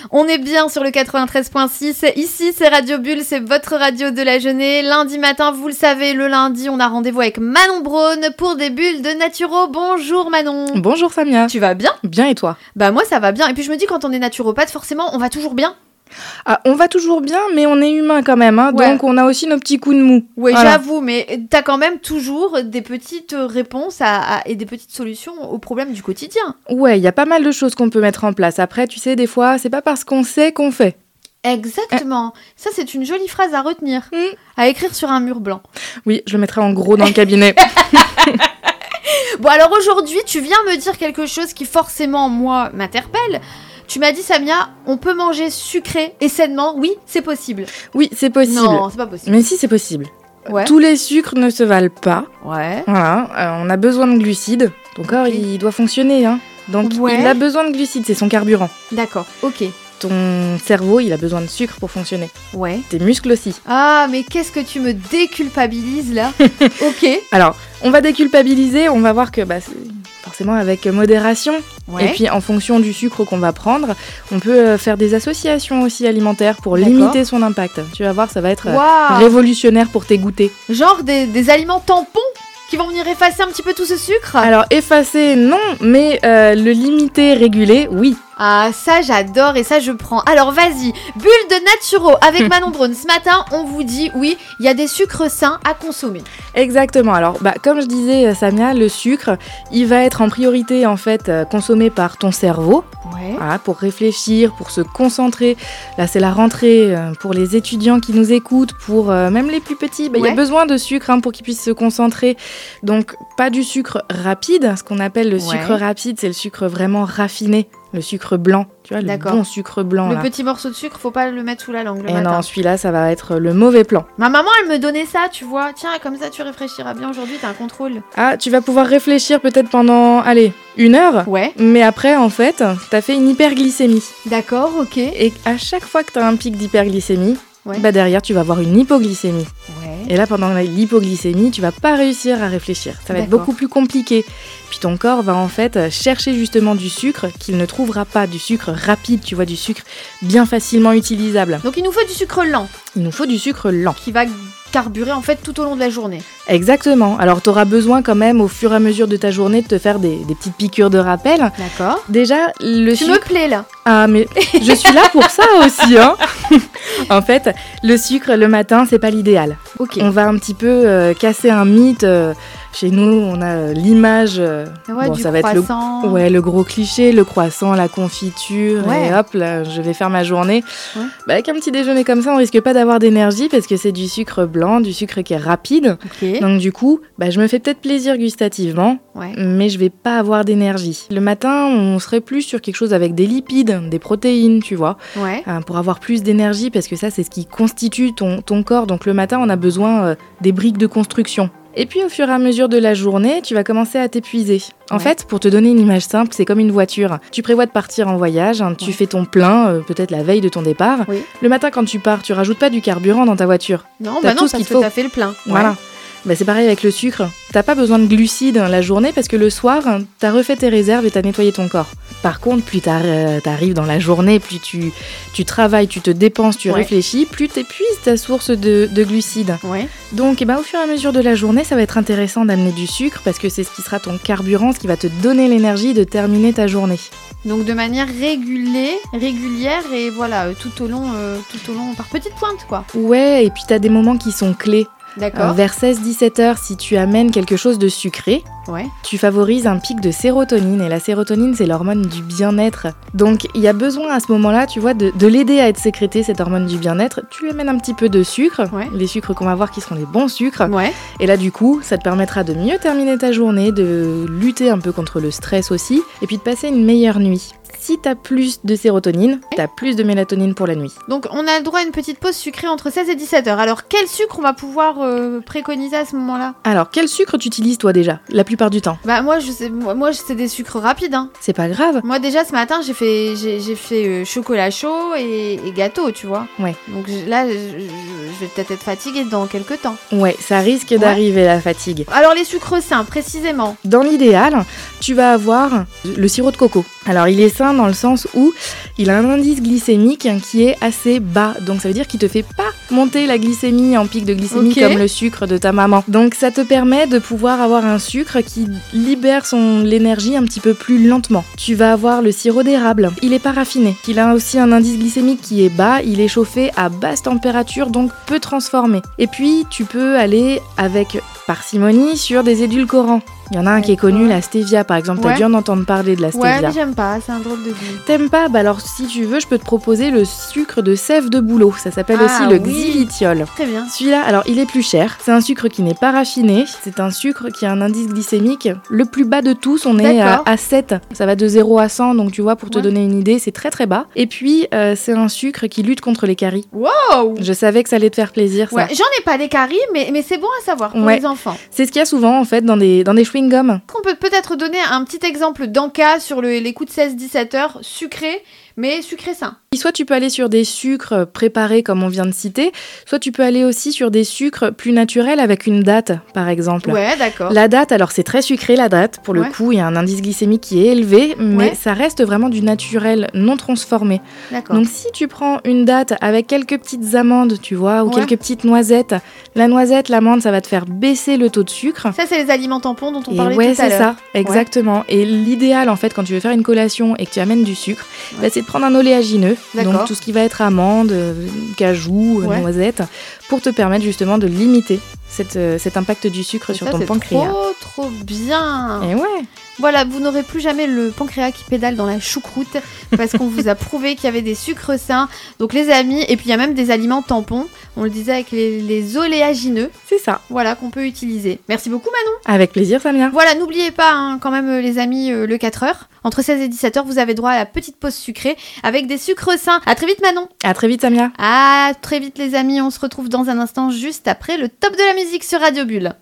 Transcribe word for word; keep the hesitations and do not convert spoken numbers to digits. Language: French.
On est bien sur le quatre-vingt-treize virgule six. Ici, c'est Radio Bulle, c'est votre radio de la jeunesse. Lundi matin, vous le savez, le lundi, on a rendez-vous avec Manon Braun pour des bulles de naturo. Bonjour Manon. Bonjour Samia. Tu vas bien ? Bien et toi ? Bah moi, ça va bien. Et puis je me dis, quand on est naturopathe, forcément, on va toujours bien. Ah, on va toujours bien, mais on est humain quand même, hein, ouais. Donc on a aussi nos petits coups de mou. Oui, voilà. J'avoue, mais t'as quand même toujours des petites réponses à, à, et des petites solutions aux problèmes du quotidien. Ouais, il y a pas mal de choses qu'on peut mettre en place. Après, tu sais, des fois, c'est pas parce qu'on sait qu'on fait. Exactement. Euh... Ça, c'est une jolie phrase à retenir, mmh. à écrire sur un mur blanc. Oui, je le mettrai en gros dans le cabinet. Bon, alors aujourd'hui, tu viens me dire quelque chose qui forcément, moi, m'interpelle. Tu m'as dit, Samia, on peut manger sucré et sainement. Oui, c'est possible. Oui, c'est possible. Non, c'est pas possible. Mais si, c'est possible. Ouais. Tous les sucres ne se valent pas. Ouais. Voilà, euh, on a besoin de glucides. Ton corps, okay. il doit fonctionner. Hein. Donc, ouais. il a besoin de glucides, c'est son carburant. D'accord, ok. Ton cerveau, il a besoin de sucre pour fonctionner. Ouais. Tes muscles aussi. Ah, mais qu'est-ce que tu me déculpabilises, là. Ok. Alors, on va déculpabiliser, on va voir que... Bah, c'est... forcément avec modération, ouais. Et puis en fonction du sucre qu'on va prendre, on peut faire des associations aussi alimentaires pour D'accord. limiter son impact. Tu vas voir, ça va être wow. révolutionnaire pour tes goûters. Genre des, des aliments tampons qui vont venir effacer un petit peu tout ce sucre ? Alors effacer, non, mais euh, le limiter, réguler, oui. Ah, ça j'adore et ça je prends. Alors vas-y, bulle de naturo avec Manon Braun. Ce matin, on vous dit, oui, il y a des sucres sains à consommer. Exactement. Alors, bah, comme je disais, Samia, le sucre, il va être en priorité en fait euh, consommé par ton cerveau. Ouais. Voilà, pour réfléchir, pour se concentrer. Là, c'est la rentrée euh, pour les étudiants qui nous écoutent, pour euh, même les plus petits. Bah, ouais. Il y a besoin de sucre hein, pour qu'ils puissent se concentrer. Donc, pas du sucre rapide. Ce qu'on appelle le ouais. sucre rapide, c'est le sucre vraiment raffiné. Le sucre blanc, tu vois, D'accord. le bon sucre blanc. Le là. petit morceau de sucre, faut pas le mettre sous la langue le Et matin. non, celui-là, ça va être le mauvais plan. Ma maman, elle me donnait ça, tu vois. Tiens, comme ça, tu réfléchiras bien aujourd'hui, t'as un contrôle. Ah, tu vas pouvoir réfléchir peut-être pendant, allez, une heure. Ouais. Mais après, en fait, t'as fait une hyperglycémie. D'accord, ok. Et à chaque fois que t'as un pic d'hyperglycémie, ouais. bah derrière, tu vas avoir une hypoglycémie. Ouais. Et là, pendant l'hypoglycémie, tu vas pas réussir à réfléchir. Ça va D'accord. être beaucoup plus compliqué. Puis ton corps va en fait chercher justement du sucre qu'il ne trouvera pas, du sucre rapide, tu vois, du sucre bien facilement utilisable. Donc il nous faut du sucre lent. Il nous faut du sucre lent. Qui va carburer en fait tout au long de la journée. Exactement. Alors tu auras besoin quand même au fur et à mesure de ta journée de te faire des, des petites piqûres de rappel. D'accord. Déjà, le tu sucre... me plais là. Ah mais je suis là pour ça aussi, hein. En fait, le sucre le matin, c'est pas l'idéal. Ok. On va un petit peu euh, casser un mythe. Euh, Chez nous, on a l'image, euh, ouais, bon, du ça va croissant. être le, ouais, le gros cliché, le croissant, la confiture, ouais. et hop, là, je vais faire ma journée. Ouais. Bah, avec un petit déjeuner comme ça, on risque pas d'avoir d'énergie parce que c'est du sucre blanc, du sucre qui est rapide. Okay. Donc du coup, bah, je me fais peut-être plaisir gustativement, ouais. mais je vais pas avoir d'énergie. Le matin, on serait plus sur quelque chose avec des lipides, des protéines, tu vois, ouais. euh, pour avoir plus d'énergie parce que ça, c'est ce qui constitue ton, ton corps. Donc le matin, on a besoin euh, des briques de construction. Et puis au fur et à mesure de la journée, tu vas commencer à t'épuiser. En ouais. fait, pour te donner une image simple, c'est comme une voiture. Tu prévois de partir en voyage, hein, tu ouais. fais ton plein, euh, peut-être la veille de ton départ. Oui. Le matin quand tu pars, tu rajoutes pas du carburant dans ta voiture. Non, bah non, parce que t'as fait le plein. Voilà. Ouais. Bah c'est pareil avec le sucre. T'as pas besoin de glucides la journée parce que le soir, t'as refait tes réserves et t'as nettoyé ton corps. Par contre, plus t'arrives dans la journée, plus tu, tu travailles, tu te dépenses, tu ouais. réfléchis, plus t'épuises ta source de, de glucides. Ouais. Donc, eh ben, au fur et à mesure de la journée, ça va être intéressant d'amener du sucre parce que c'est ce qui sera ton carburant, ce qui va te donner l'énergie de terminer ta journée. Donc de manière régulée, régulière et voilà, euh, tout au long, euh, tout au long, par petites pointes quoi. Ouais, et puis t'as des moments qui sont clés. D'accord. Euh, vers seize à dix-sept heures, si tu amènes quelque chose de sucré, ouais. tu favorises un pic de sérotonine. Et la sérotonine, c'est l'hormone du bien-être. Donc, il y a besoin à ce moment-là, tu vois, de, de l'aider à être sécrétée, cette hormone du bien-être. Tu lui amènes un petit peu de sucre, ouais. les sucres qu'on va voir qui seront les bons sucres. Ouais. Et là, du coup, ça te permettra de mieux terminer ta journée, de lutter un peu contre le stress aussi, et puis de passer une meilleure nuit. Si t'as plus de sérotonine, t'as plus de mélatonine pour la nuit. Donc on a le droit à une petite pause sucrée entre seize et dix-sept heures. Alors quel sucre on va pouvoir euh, préconiser à ce moment-là ? Alors quel sucre tu utilises toi déjà, la plupart du temps ? Bah moi je sais, moi, moi c'est des sucres rapides. Hein. C'est pas grave. Moi déjà ce matin j'ai fait, j'ai, j'ai fait euh, chocolat chaud et, et gâteau, tu vois. Ouais. Donc là je, je, je vais peut-être être fatiguée dans quelques temps. Ouais, ça risque d'arriver ouais. la fatigue. Alors les sucres sains précisément. Dans l'idéal, tu vas avoir le sirop de coco. Alors il est sain sain dans le sens où il a un indice glycémique qui est assez bas. Donc ça veut dire qu'il te fait pas monter la glycémie en pic de glycémie okay. comme le sucre de ta maman. Donc ça te permet de pouvoir avoir un sucre qui libère son l'énergie un petit peu plus lentement. Tu vas avoir le sirop d'érable. Il est pas raffiné. Il a aussi un indice glycémique qui est bas. Il est chauffé à basse température, donc peu transformé. Et puis tu peux aller avec parcimonie sur des édulcorants. Il y en a un D'accord. qui est connu, la stevia par exemple. Ouais. T'as dû en entendre parler de la stevia. Ouais, mais j'aime pas, c'est un drôle de goût. T'aimes pas ? Bah alors si tu veux, je peux te proposer le sucre de sève de bouleau. Ça s'appelle ah, aussi le oui. xylithiol. Très bien. Celui-là, alors il est plus cher. C'est un sucre qui n'est pas raffiné. C'est un sucre qui a un indice glycémique le plus bas de tous. On est à, à sept. Ça va de zéro à cent, donc tu vois, pour te ouais. donner une idée, c'est très très bas. Et puis, euh, c'est un sucre qui lutte contre les caries. Wow ! Je savais que ça allait te faire plaisir, ça. Ouais, j'en ai pas des caries, mais, mais c'est bon à savoir pour ouais. les enfants. C'est ce qu'il y a souvent, en fait, dans des, dans des chewing-gums. On peut peut-être donner un petit exemple d'en-cas sur le, les coups de seize dix-sept heures, sucré, mais sucré sain. Soit tu peux aller sur des sucres préparés comme on vient de citer, soit tu peux aller aussi sur des sucres plus naturels avec une date, par exemple. Ouais, d'accord. La date, alors c'est très sucré la date, pour le ouais. coup il y a un indice glycémique qui est élevé, mais ouais. ça reste vraiment du naturel non transformé. D'accord. Donc si tu prends une date avec quelques petites amandes, tu vois, ou ouais. quelques petites noisettes, la noisette, l'amande, ça va te faire baisser le taux de sucre. Ça c'est les aliments tampons dont on et parlait ouais, tout à l'heure. Ouais, c'est ça, exactement. Ouais. Et l'idéal en fait quand tu veux faire une collation et que tu amènes du sucre, ouais. bah, c'est de prendre un oléagineux. D'accord. Donc tout ce qui va être amande, cajou, ouais. noisette, pour te permettre justement de limiter cette, euh, cet impact du sucre et sur ça, ton c'est pancréas. Trop, trop bien. Et ouais. Voilà, vous n'aurez plus jamais le pancréas qui pédale dans la choucroute parce qu'on vous a prouvé qu'il y avait des sucres sains. Donc les amis, et puis il y a même des aliments tampons. On le disait avec les, les oléagineux. C'est ça. Voilà, qu'on peut utiliser. Merci beaucoup Manon. Avec plaisir Samia. Voilà, n'oubliez pas hein, quand même les amis, euh, le quatre heures. Entre seize et dix-sept heures, vous avez droit à la petite pause sucrée avec des sucres sains. À très vite Manon. À très vite Samia. À très vite les amis, on se retrouve dans un instant juste après le top de la musique sur Radio Bulle.